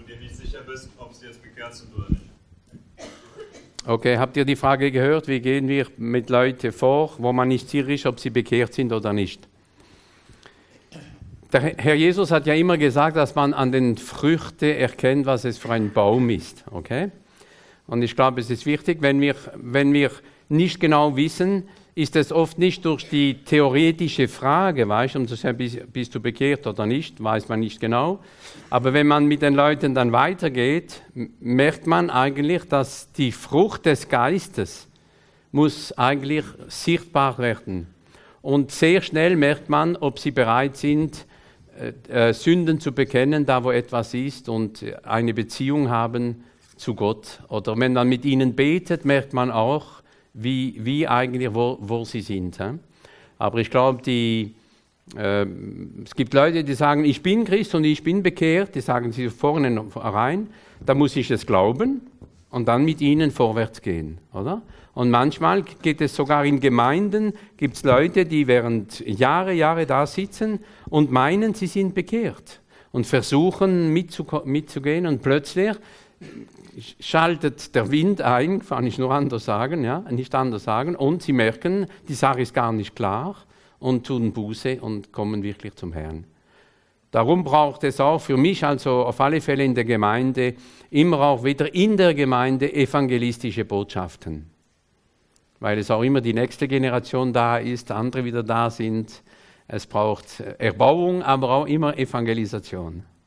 dir nicht sicher bist, ob sie jetzt bekehrt sind oder nicht. Okay, habt ihr die Frage gehört? Wie gehen wir mit Leuten vor, wo man nicht sicher ist, ob sie bekehrt sind oder nicht? Der Herr Jesus hat ja immer gesagt, dass man an den Früchten erkennt, was es für ein Baum ist. Okay? Und ich glaube, es ist wichtig, wenn wir nicht genau wissen, ist es oft nicht durch die theoretische Frage, weißt du, um zu sagen, bist du bekehrt oder nicht, weiß man nicht genau. Aber wenn man mit den Leuten dann weitergeht, merkt man eigentlich, dass die Frucht des Geistes muss eigentlich sichtbar werden. Und sehr schnell merkt man, ob sie bereit sind, Sünden zu bekennen, da wo etwas ist, und eine Beziehung haben zu Gott. Oder wenn man mit ihnen betet, merkt man auch, wie eigentlich, wo sie sind. Aber ich glaube, es gibt Leute, die sagen, ich bin Christ und ich bin bekehrt, die sagen sie vorne rein, da muss ich es glauben und dann mit ihnen vorwärts gehen, oder? Und manchmal geht es sogar in Gemeinden, gibt es Leute, die während Jahre da sitzen und meinen, sie sind bekehrt und versuchen mitzugehen, und plötzlich schaltet der Wind ein, kann ich nur anders sagen, ja, nicht anders sagen, und sie merken, die Sache ist gar nicht klar und tun Buße und kommen wirklich zum Herrn. Darum braucht es auch für mich, also auf alle Fälle in der Gemeinde, immer auch wieder in der Gemeinde evangelistische Botschaften. Weil es auch immer die nächste Generation da ist, andere wieder da sind. Es braucht Erbauung, aber auch immer Evangelisation.